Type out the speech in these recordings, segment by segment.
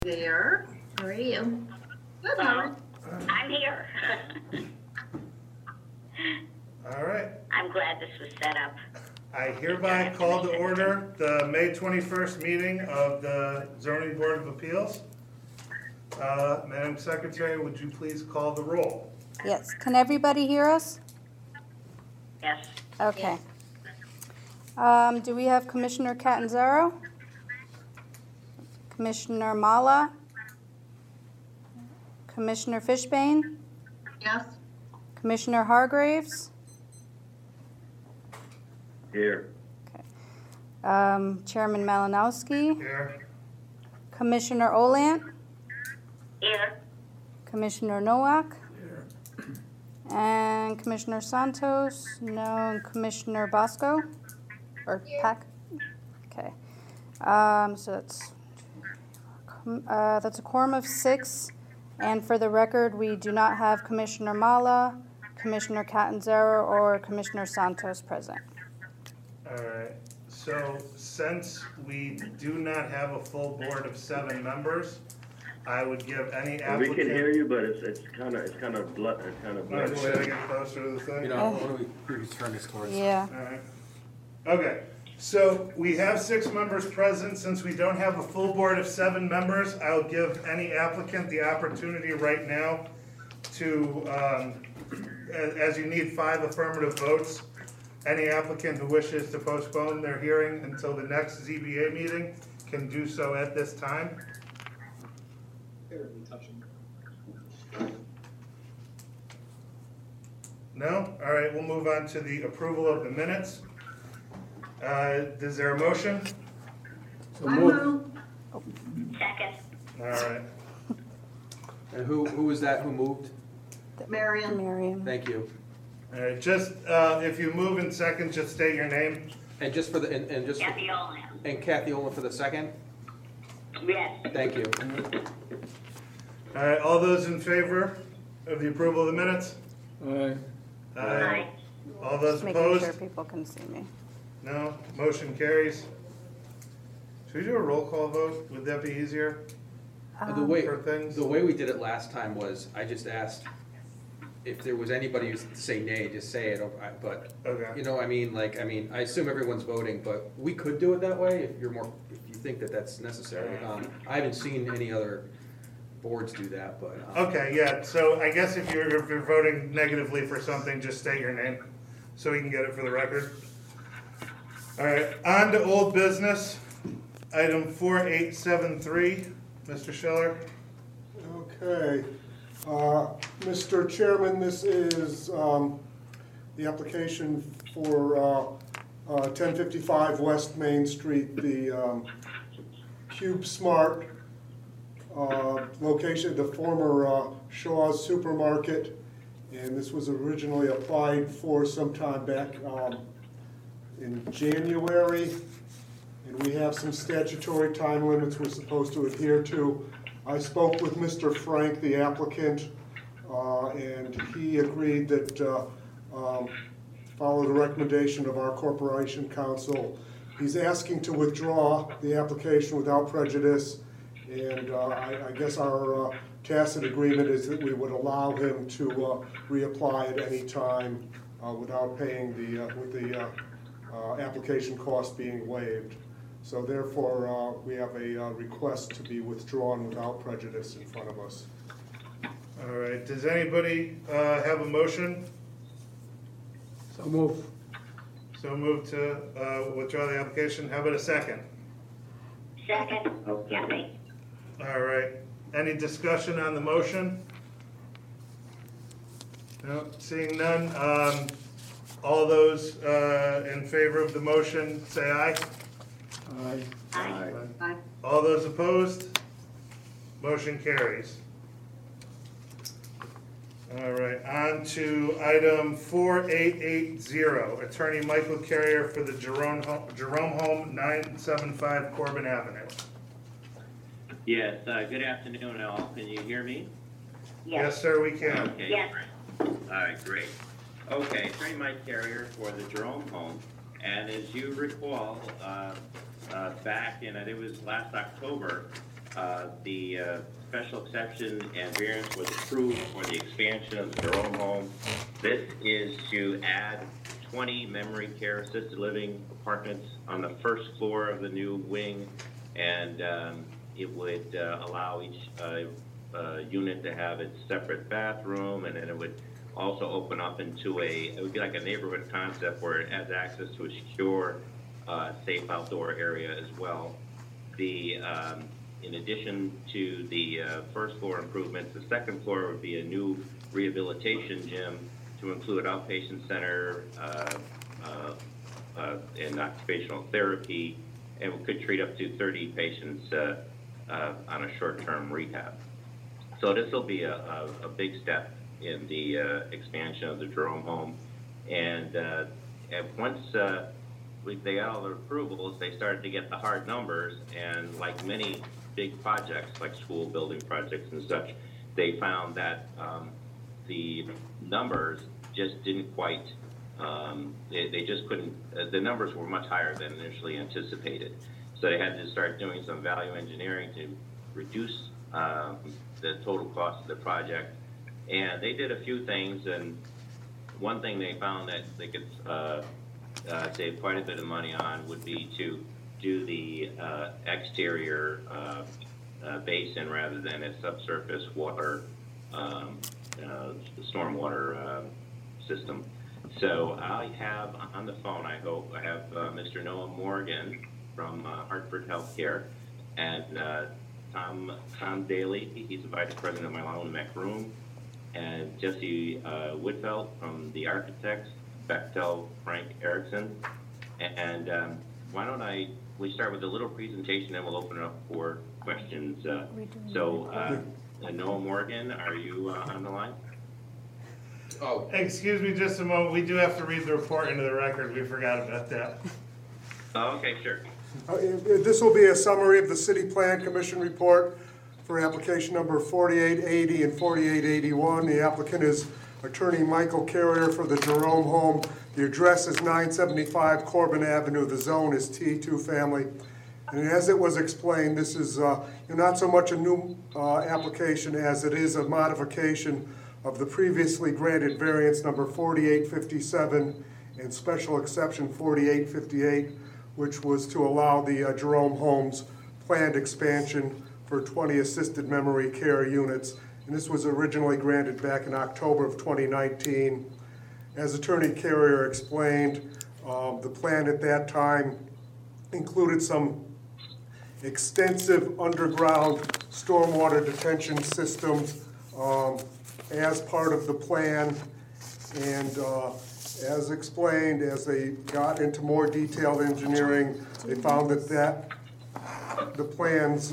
There. How are you? Good, Howard. I'm here. All right. I'm glad this was set up. I hereby call to order the May 21st meeting of the Zoning Board of Appeals. Madam Secretary, would you please call the roll? Yes, can everybody hear us? Yes. Okay. Do we have Commissioner Catanzaro? Commissioner Mala? Commissioner Fishbane? Yes. Commissioner Hargraves? Here. Chairman Malinowski? Here. Commissioner Olant? Here. Commissioner Nowak? And Commissioner Santos? No. And Commissioner Bosco? Or Pack? Okay. So that's a quorum of 6. And for the record, we do not have Commissioner Mala, Commissioner Catanzaro, or Commissioner Santos present. All right. So since we do not have a full board of 7 members, I would give any We applicant. can hear you, but it's kind of All right, blurry. should I get closer to the thing? You know, what do we turn this towards? Yeah. All right. Okay, so we have 6 members present. Since we don't have a full board of 7 members, I'll give any applicant the opportunity right now to, as you need 5 affirmative votes, any applicant who wishes to postpone their hearing until the next ZBA meeting can do so at this time. No? All right, we'll move on to the approval of the minutes. Is there a motion? I move. Second. All right. And who was that who moved? Marion. Miriam. Thank you. All right, just, if you move in second, just state your name. And just for the, and just, Kathy Oland. and Kathy Olin for the second? Yes. Thank you. All right, all those in favor of the approval of the minutes? Aye. Aye. All those Just making sure opposed? people can see me. No, motion carries. Should we do a roll call vote? Would that be easier The way, for things? the way we did it last time was, I just asked if there was anybody who say nay, just say it, but, Okay. you know, I assume everyone's voting, but we could do it that way if you're more, if you think that that's necessary. I haven't seen any other boards do that, but. Okay, yeah, so I guess if you're voting negatively for something, just state your name, so we can get it for the record. All right, on to old business, item 4873, Mr. Schiller. Okay. Mr. Chairman, this is the application for 1055 West Main Street, the Cube Smart location, the former Shaw's Supermarket. And this was originally applied for sometime back in January. And we have some statutory time limits we're supposed to adhere to. I spoke with Mr. Frank, the applicant, and he agreed that, follow the recommendation of our corporation counsel. He's asking to withdraw the application without prejudice, and I guess our tacit agreement is that we would allow him to reapply at any time without paying with the application cost being waived. So therefore, we have a request to be withdrawn without prejudice in front of us. All right, does anybody have a motion? So move. So move to withdraw the application, how about a second? Second. Kathy. All right, any discussion on the motion? No, seeing none, all those in favor of the motion, say aye. Aye. Aye. Aye. All those opposed? Motion carries. All right, on to item 4880, Attorney Michael Carrier for the Jerome Home, 975 Corbin Avenue. Yes, good afternoon all. Can you hear me? Yes, sir, we can. Okay. Yes. All right, great. Okay, Attorney Mike Carrier for the Jerome Home. And as you recall, back in, I think it was last October, The special exception and variance was approved for the expansion of the Jerome home. This is to add 20 memory care assisted living apartments on the first floor of the new wing, and it would allow each unit to have its separate bathroom, and then it would also open up into it would be like a neighborhood concept where it has access to a secure, safe outdoor area as well. In addition to the first floor improvements, the second floor would be a new rehabilitation gym to include outpatient center and occupational therapy, and we could treat up to 30 patients on a short-term rehab. So this will be a big step in the expansion of the Jerome home. And once they got all the approvals, they started to get the hard numbers, and like many big projects, like school building projects and such, they found that the numbers just didn't quite, they just couldn't, the numbers were much higher than initially anticipated. So they had to start doing some value engineering to reduce the total cost of the project. And they did a few things, and one thing they found that they could save quite a bit of money on would be to do the exterior basin rather than a subsurface water, stormwater system. So I have on the phone, I hope, I have Mr. Noah Morgan from Hartford Healthcare, and Tom Daly, he's the Vice President of my own Mech Room, and Jesse Woodfeld from the Architects, Bechtel Frank Erickson. And why don't we start with a little presentation, and we'll open it up for questions. Noah Morgan, are you on the line? Oh, Excuse me just a moment, we do have to read the report into the record, we forgot about that. Oh, okay, sure. This will be a summary of the City Plan Commission report for application number 4880 and 4881. The applicant is Attorney Michael Carrier for the Jerome home. The address is 975 Corbin Avenue. The zone is T2 family. And as it was explained, this is not so much a new application as it is a modification of the previously granted variance number 4857 and special exception 4858, which was to allow the Jerome home's planned expansion for 20 assisted memory care units. And this was originally granted back in October of 2019. As Attorney Carrier explained, the plan at that time included some extensive underground stormwater detention systems as part of the plan. And as explained, as they got into more detailed engineering, they found that the plans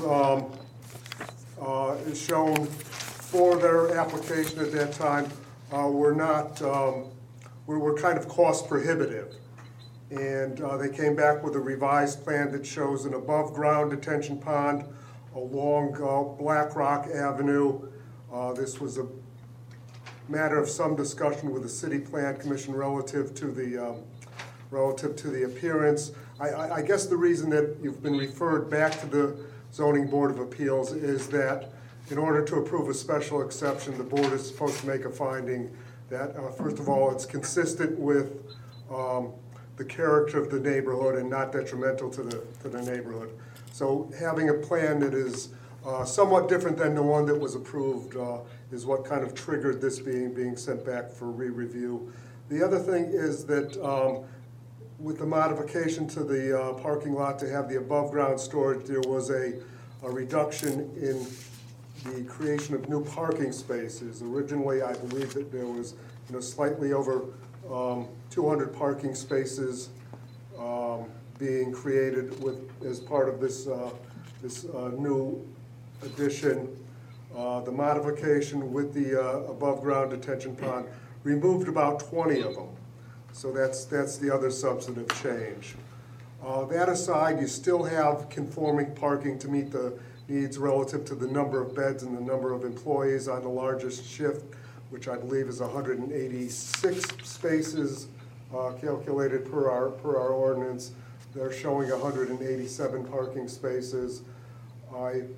shown for their application at that time were kind of cost prohibitive. And they came back with a revised plan that shows an above ground detention pond along Black Rock Avenue. This was a matter of some discussion with the City Plan Commission relative to the appearance. I guess the reason that you've been referred back to the Zoning Board of Appeals is that in order to approve a special exception, the board is supposed to make a finding that, first of all, it's consistent with the character of the neighborhood and not detrimental to the neighborhood. So having a plan that is somewhat different than the one that was approved is what kind of triggered this being sent back for re-review. The other thing is that with the modification to the parking lot to have the above ground storage, there was a reduction in the creation of new parking spaces. Originally, I believe that there was slightly over 200 parking spaces being created as part of this new addition. The modification with the above ground detention pond removed about 20 of them. So that's the other substantive change. That aside, you still have conforming parking to meet the needs relative to the number of beds and the number of employees on the largest shift, which I believe is 186 spaces calculated per our ordinance. They're showing 187 parking spaces. I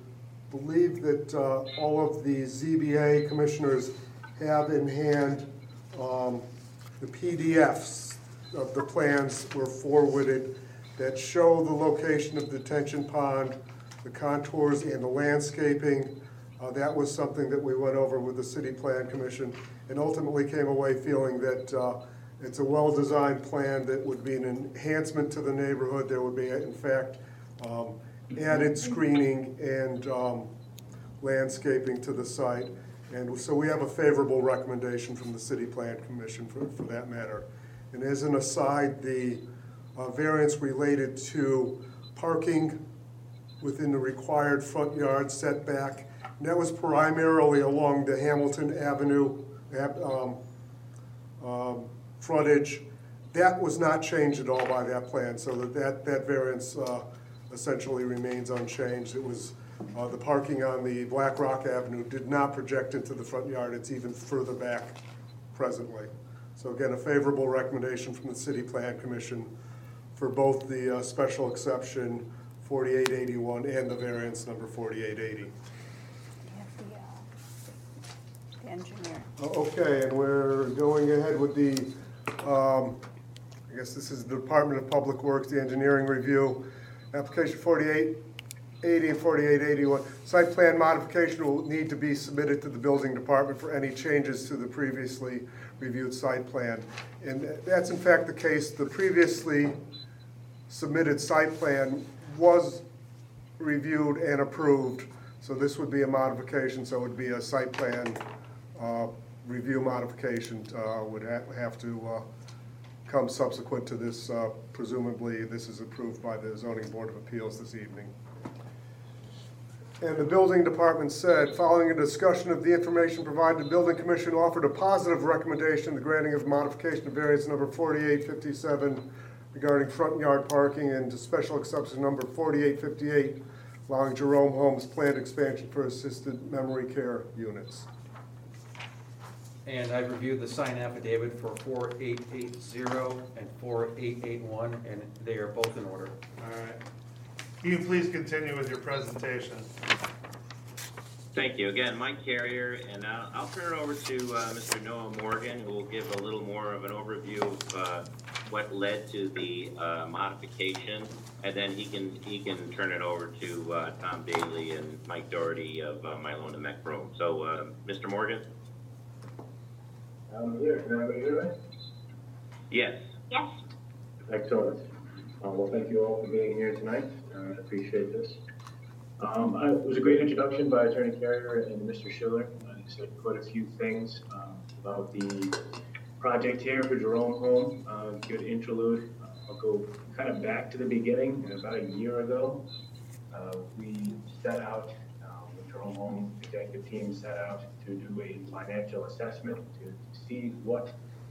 believe that all of the ZBA commissioners have in hand the PDFs of the plans were forwarded that show the location of the detention pond, the contours and the landscaping. That was something that we went over with the City Plan Commission and ultimately came away feeling that it's a well-designed plan that would be an enhancement to the neighborhood. There would be, in fact, added screening and landscaping to the site. And so we have a favorable recommendation from the City Plan Commission for that matter. And as an aside, the variance related to parking within the required front yard setback, and that was primarily along the Hamilton Avenue frontage. That was not changed at all by that plan, so that variance essentially remains unchanged. It was the parking on the Black Rock Avenue did not project into the front yard. It's even further back presently. So again, a favorable recommendation from the City Plan Commission for both the special exception 4881 and the variance number 4880. The engineer. Okay, and we're going ahead with the, I guess this is the Department of Public Works, the engineering review. Application 4880 and 4881. Site plan modification will need to be submitted to the building department for any changes to the previously reviewed site plan. And that's in fact the case. The previously submitted site plan was reviewed and approved. So this would be a modification, so it would be a site plan review modification would have to come subsequent to this. Presumably this is approved by the Zoning Board of Appeals this evening. And the building department said, following a discussion of the information provided, the building commission offered a positive recommendation, the granting of modification of variance number 4857 regarding front yard parking and to special exception number 4858 allowing Jerome Homes planned expansion for assisted memory care units. And I've reviewed the signed affidavit for 4880 and 4881, and they are both in order. All right. Can you please continue with your presentation? Thank you. Again, Mike Carrier, and I'll turn it over to Mr. Noah Morgan, who will give a little more of an overview of what led to the modification, and then he can turn it over to Tom Daly and Mike Doherty of Mylona Mecro. So, Mr. Morgan? I'm here. Can everybody hear me? Yes. Yes. Excellent. Well, thank you all for being here tonight. I appreciate this. It was a great introduction by Attorney Carrier and Mr. Schiller. He said quite a few things about the project here for Jerome Home. Good interlude. I'll go kind of back to the beginning. About a year ago, we set out, the Jerome Home executive team set out to do a financial assessment to see what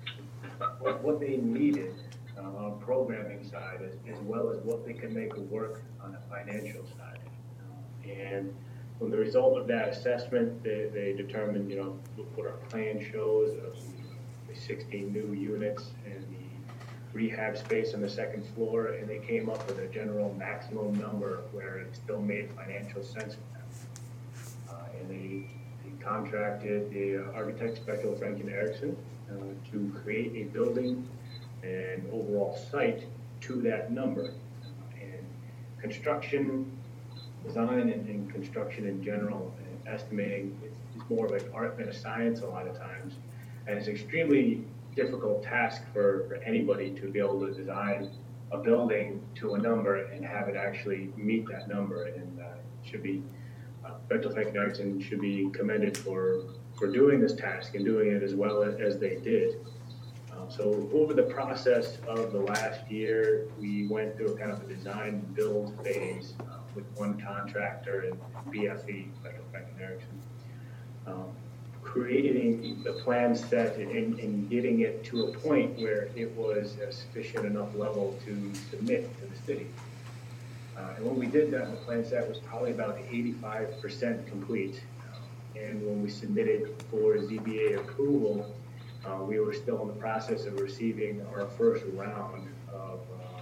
they needed on a programming side as well as what they can make work on the financial side. And from the result of that assessment, they determined, what our plan shows of the 16 new units and the rehab space on the second floor, and they came up with a general maximum number where it still made financial sense for them. And they contracted the architect Special Frank and Erickson to create a building and overall site to that number. And construction design and construction in general, and estimating, it's more of an art than a science a lot of times. And it's extremely difficult task for anybody to be able to design a building to a number and have it actually meet that number. And should be, Special Frank and Erickson should be commended for doing this task and doing it as well as they did. So over the process of the last year, we went through a kind of a design and build phase with one contractor and BFE, Special Frank and Erickson, creating the plan set and getting it to a point where it was a sufficient enough level to submit to the city. And when we did that, the plan set was probably about 85% complete. And when we submitted for ZBA approval, we were still in the process of receiving our first round of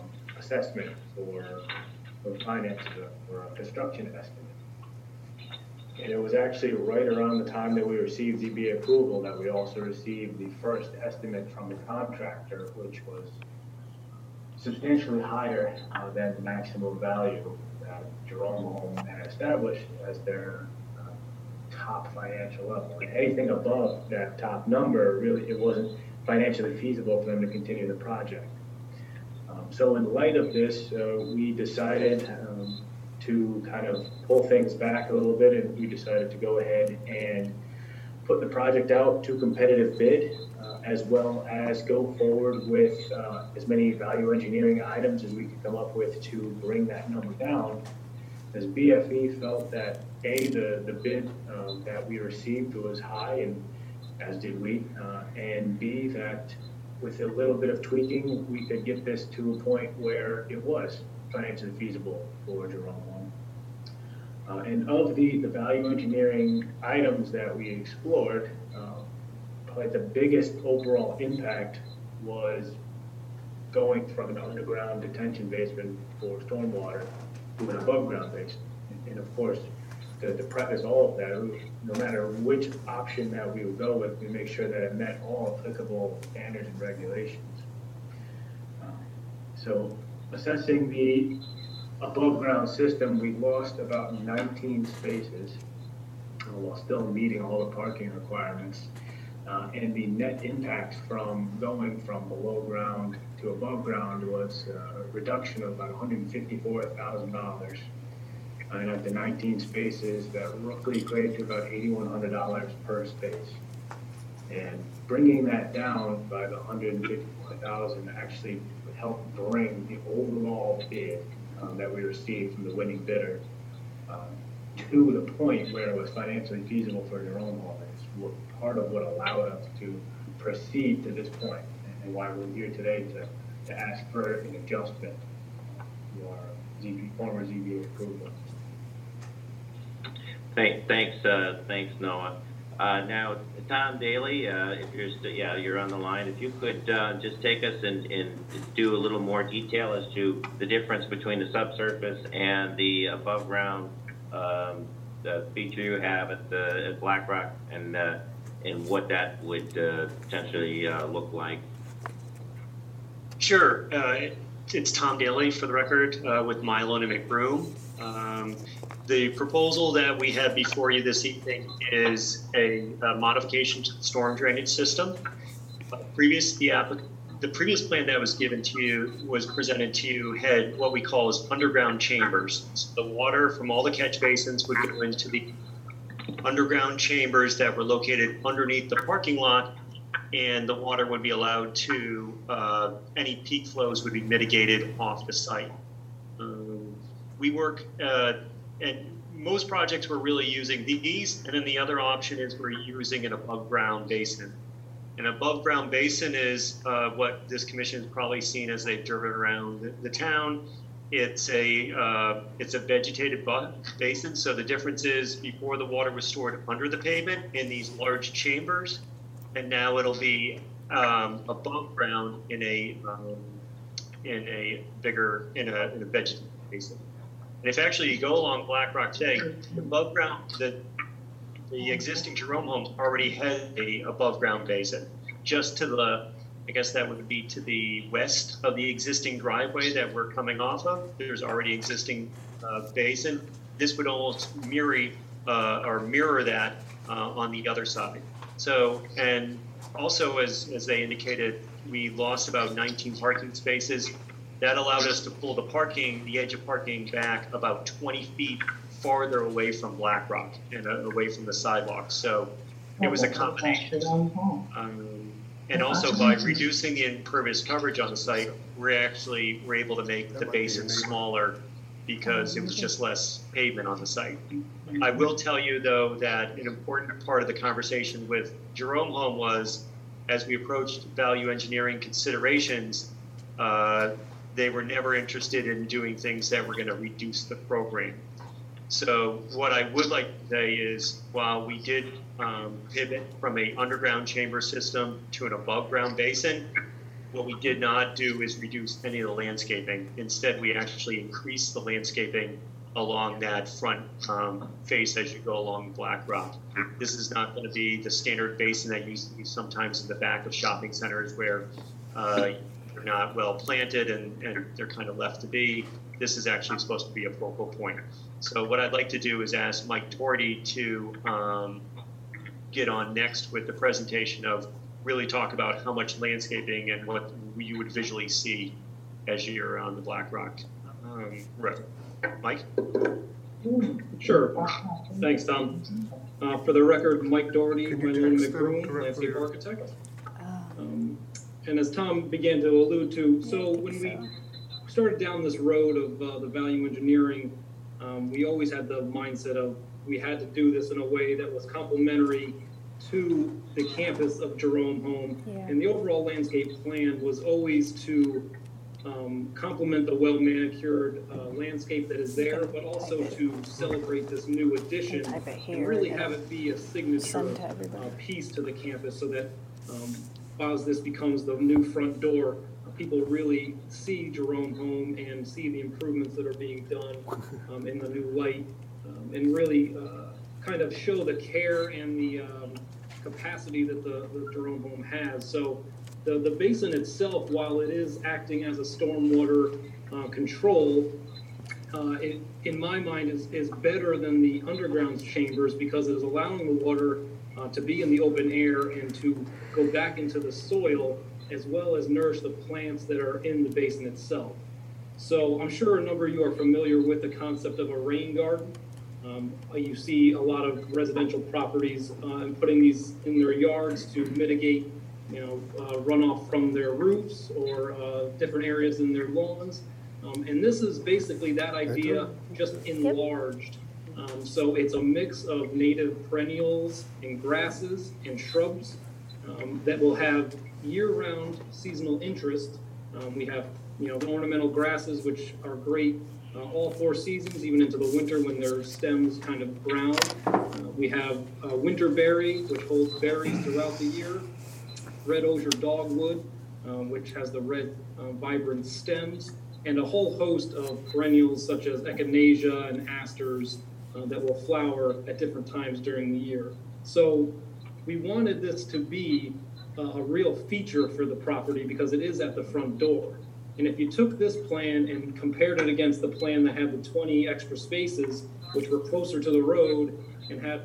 assessment for finance or a construction estimate. And it was actually right around the time that we received ZBA approval that we also received the first estimate from the contractor, which was substantially higher than the maximum value that Jerome Home had established as their top financial level. And anything above that top number, really, it wasn't financially feasible for them to continue the project. So in light of this, we decided to kind of pull things back a little bit, and we decided to go ahead and put the project out to competitive bid, as well as go forward with as many value engineering items as we could come up with to bring that number down. As BFE felt that the bid that we received was high, and as did we, and B, that with a little bit of tweaking, we could get this to a point where it was financially feasible for Jerome Home. And of the value engineering items that we explored, probably the biggest overall impact was going from an underground detention basement for stormwater to an above ground basin. And of course, to preface all of that, no matter which option that we would go with, we make sure that it met all applicable standards and regulations. So assessing the above ground system, we lost about 19 spaces while still meeting all the parking requirements. And the net impact from going from below ground to above ground was a reduction of about $154,000. And at the 19 spaces, that roughly equated to about $8,100 per space. And bringing that down by the $154,000 actually would help bring the overall bid that we received from the winning bidder to the point where it was financially feasible for Jerome Home. It's part of what allowed us to proceed to this point, and why we're here today to ask for an adjustment to our former ZBA approval. Thanks, Noah. Now, Tom Daly, if you're on the line. If you could just take us and do a little more detail as to the difference between the subsurface and the above ground the feature you have at Black Rock, and what that would potentially look like. Sure. It's Tom Daly, for the record, with Mylon and McBroom. The proposal that we have before you this evening is a modification to the storm drainage system. The previous plan that was given to you, was presented to you, had what we call as underground chambers. So the water from all the catch basins would go into the underground chambers that were located underneath the parking lot, and the water would be allowed to, any peak flows would be mitigated off the site. We work, and most projects we're really using these, and then the other option is we're using an above ground basin. An above ground basin is what this commission has probably seen as they've driven around the town. It's a vegetated basin, so the difference is before the water was stored under the pavement in these large chambers, and now it'll be above ground in a vegetated basin. And if actually you go along Black Rock today, above ground, the existing Jerome Homes already has a above ground basin. Just to the, I guess that would be to the west of the existing driveway that we're coming off of. There's already existing basin. This would almost mirror that on the other side. So, and also as they indicated, we lost about 19 parking spaces. That allowed us to pull the edge of parking back about 20 feet farther away from Black Rock and away from the sidewalk. So it was a combination. And also by reducing the impervious coverage on the site, we're able to make the basin smaller because it was just less pavement on the site. I will tell you though that an important part of the conversation with Jerome Home was, as we approached value engineering considerations, they were never interested in doing things that were going to reduce the program. So what I would like to say is, while we did pivot from an underground chamber system to an above ground basin, what we did not do is reduce any of the landscaping. Instead, we actually increased the landscaping along that front face as you go along Black Rock. This is not going to be the standard basin that you see sometimes in the back of shopping centers where they're not well planted and they're kind of left to be. This is actually supposed to be a focal point. So what I'd like to do is ask Mike Doherty to get on next with the presentation of really talk about how much landscaping and what you would visually see as you're on the Black Rock River. Mike? Sure. Thanks, Tom. For the record, Mike Doherty, Can you Gwendolyn text them McBroom, directly landscape or- architect. And as Tom began to allude to, so when we started down this road of the value engineering, we always had the mindset of we had to do this in a way that was complementary to the campus of Jerome Home. Yeah. And the overall landscape plan was always to complement the well-manicured landscape that is there, but also to celebrate this new addition Type it and here really and have it be a signature send to everybody. piece to the campus so that as this becomes the new front door, people really see Jerome Home and see the improvements that are being done in the new light, and really kind of show the care and the capacity that the Jerome Home has. So the basin itself, while it is acting as a stormwater control, it, in my mind, is better than the underground chambers because it is allowing the water to be in the open air and to go back into the soil as well as nourish the plants that are in the basin itself. So I'm sure a number of you are familiar with the concept of a rain garden. You see a lot of residential properties putting these in their yards to mitigate, runoff from their roofs or different areas in their lawns. And this is basically that idea just enlarged. So it's a mix of native perennials and grasses and shrubs that will have year-round seasonal interest. We have, the ornamental grasses, which are great all 4 seasons, even into the winter when their stems kind of brown. We have winterberry, which holds berries throughout the year. Red osier dogwood, which has the red vibrant stems, and a whole host of perennials such as echinacea and asters that will flower at different times during the year. So we wanted this to be a real feature for the property because it is at the front door. And if you took this plan and compared it against the plan that had the 20 extra spaces, which were closer to the road and had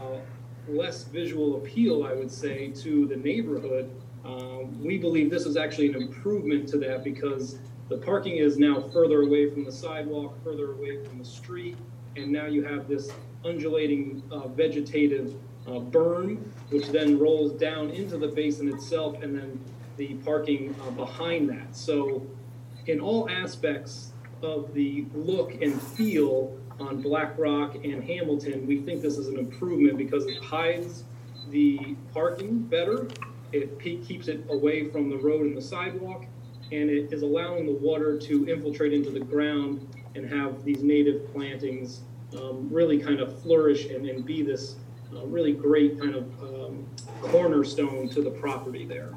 less visual appeal, I would say, to the neighborhood, we believe this is actually an improvement to that because the parking is now further away from the sidewalk, further away from the street, and now you have this undulating vegetative berm, which then rolls down into the basin itself, and then the parking behind that. So in all aspects of the look and feel on Black Rock and Hamilton, we think this is an improvement because it hides the parking better, it keeps it away from the road and the sidewalk, and it is allowing the water to infiltrate into the ground and have these native plantings really kind of flourish and be this really great kind of cornerstone to the property there.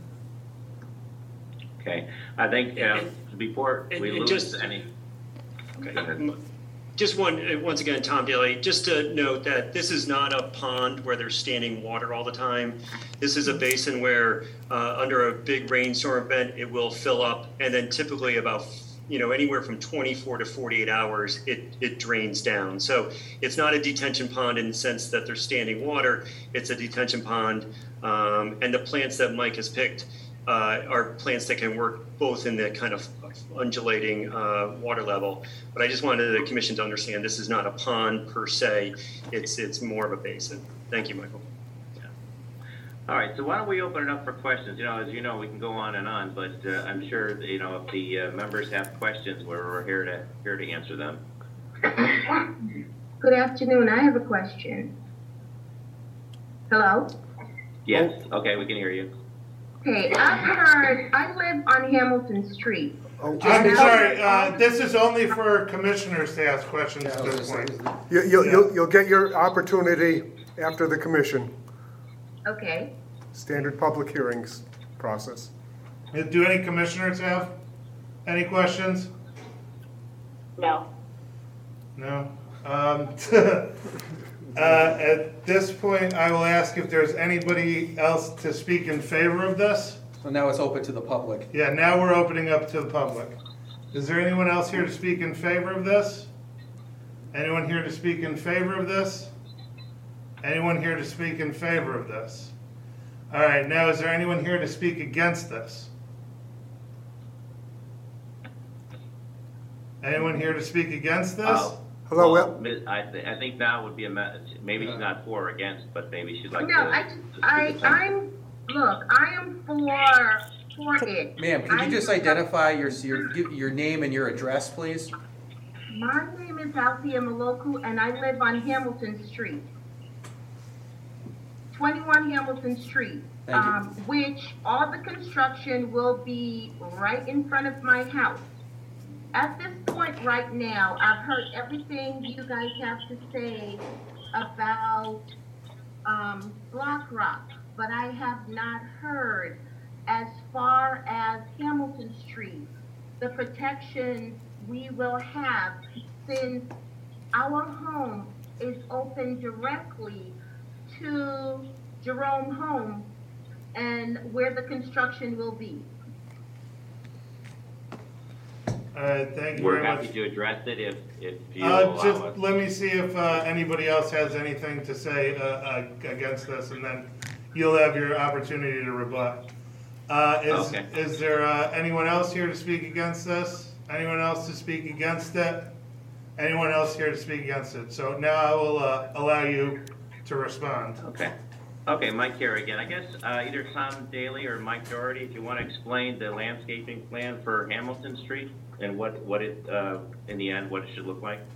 Okay, I think before we lose just, any. Okay. Go ahead. Just once again, Tom Daly, just to note that this is not a pond where there's standing water all the time. This is a basin where under a big rainstorm event, it will fill up, and then typically about anywhere from 24 to 48 hours, it drains down. So it's not a detention pond in the sense that there's standing water. It's a detention pond, and the plants that Mike has picked are plants that can work both in the kind of undulating water level. But I just wanted the commission to understand this is not a pond per se. It's more of a basin. Thank you, Michael. All right, so why don't we open it up for questions? As you know, we can go on and on, but I'm sure if the members have questions, we're here to answer them. Good afternoon. I have a question. Hello? Yes. Okay, we can hear you. Okay, I live on Hamilton Street. I'm sorry, this is only for commissioners to ask questions at this point. You'll get your opportunity after the commission. Okay. Standard public hearings process. Do any commissioners have any questions? No. No? At this point, I will ask if there's anybody else to speak in favor of this. So now it's open to the public. Yeah, now we're opening up to the public. Is there anyone else here to speak in favor of this? Anyone here to speak in favor of this? Anyone here to speak in favor of this? All right, now is there anyone here to speak against this? Anyone here to speak against this? Hello, Well, I think now would be maybe she's not for or against, but maybe she'd like No, to. I am for it. Ma'am, can you just identify your name and your address, please? My name is Althea Maloku, and I live on Hamilton Street. 21 Hamilton Street. Thank you. Which all the construction will be right in front of my house. At this point right now, I've heard everything you guys have to say about Black Rock, but I have not heard as far as Hamilton Street, the protections we will have since our home is open directly to Jerome Home and where the construction will be. All right, thank you We're very happy much. to address it if you allow Just us. let me see if anybody else has anything to say against this, and then you'll have your opportunity to rebut. Okay. Is there anyone else here to speak against this? Anyone else to speak against it? Anyone else here to speak against it? So now I will allow you to respond. Okay. Okay, Mike here again. I guess either Tom Daly or Mike Doherty, if you want to explain the landscaping plan for Hamilton Street and what it, in the end, what it should look like.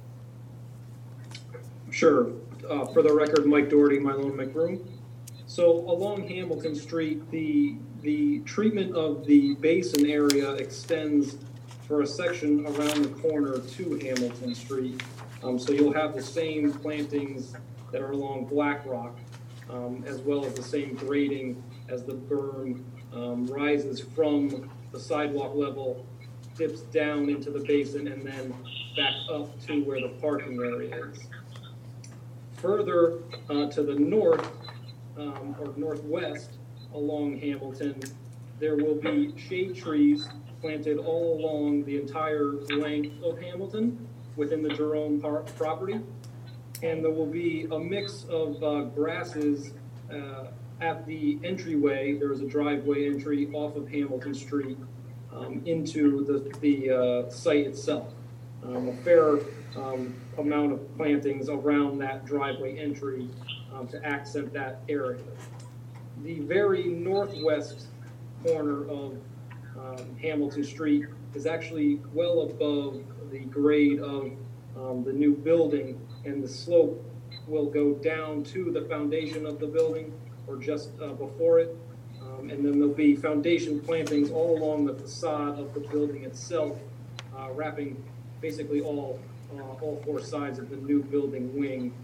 Sure. For the record, Mike Doherty, Mylone McBroom. So along Hamilton Street, the treatment of the basin area extends for a section around the corner to Hamilton Street. So you'll have the same plantings that are along Black Rock, as well as the same grading as the berm rises from the sidewalk level, dips down into the basin, and then back up to where the parking area is. Further to the north, or northwest along Hamilton, there will be shade trees planted all along the entire length of Hamilton within the Jerome property. And there will be a mix of grasses at the entryway. There's a driveway entry off of Hamilton Street into the site itself. A fair amount of plantings around that driveway entry to accent that area. The very northwest corner of Hamilton Street is actually well above the grade of the new building, and the slope will go down to the foundation of the building or just before it. And then there'll be foundation plantings all along the facade of the building itself, wrapping basically all four sides of the new building wing.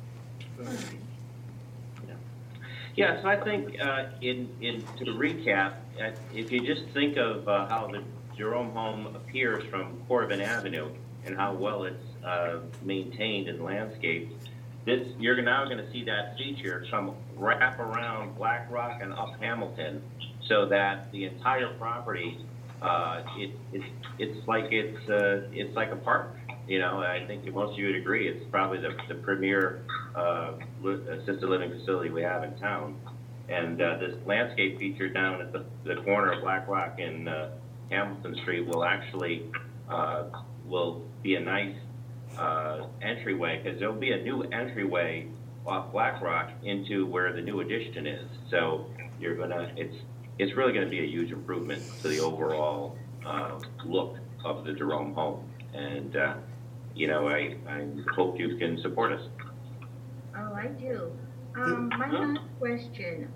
Yeah, so I think to recap, if you just think of how the Jerome Home appears from Corbin Avenue and how well it's maintained and landscaped, you're now going to see that feature come wrap around Black Rock and up Hamilton, so that the entire property, it's like a park. You know, I think most of you would agree it's probably the premier assisted living facility we have in town. And this landscape feature down at the corner of Black Rock and Hamilton Street will actually will be a nice entryway, because there'll be a new entryway off Black Rock into where the new addition is. So it's really gonna be a huge improvement to the overall look of the Jerome Home. And you know, I hope you can support us. Oh, I do. My last question,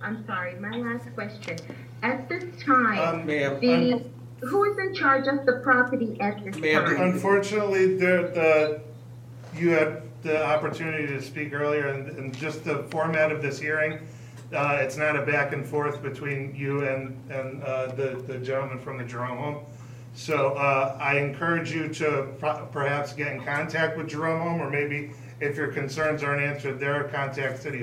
At this time, Ma'am, who is in charge of the property at this time? Unfortunately, you had the opportunity to speak earlier, and just the format of this hearing, it's not a back and forth between you and the gentleman from the Jerome Home. So I encourage you to perhaps get in contact with Jerome Home, or maybe if your concerns aren't answered there, contact City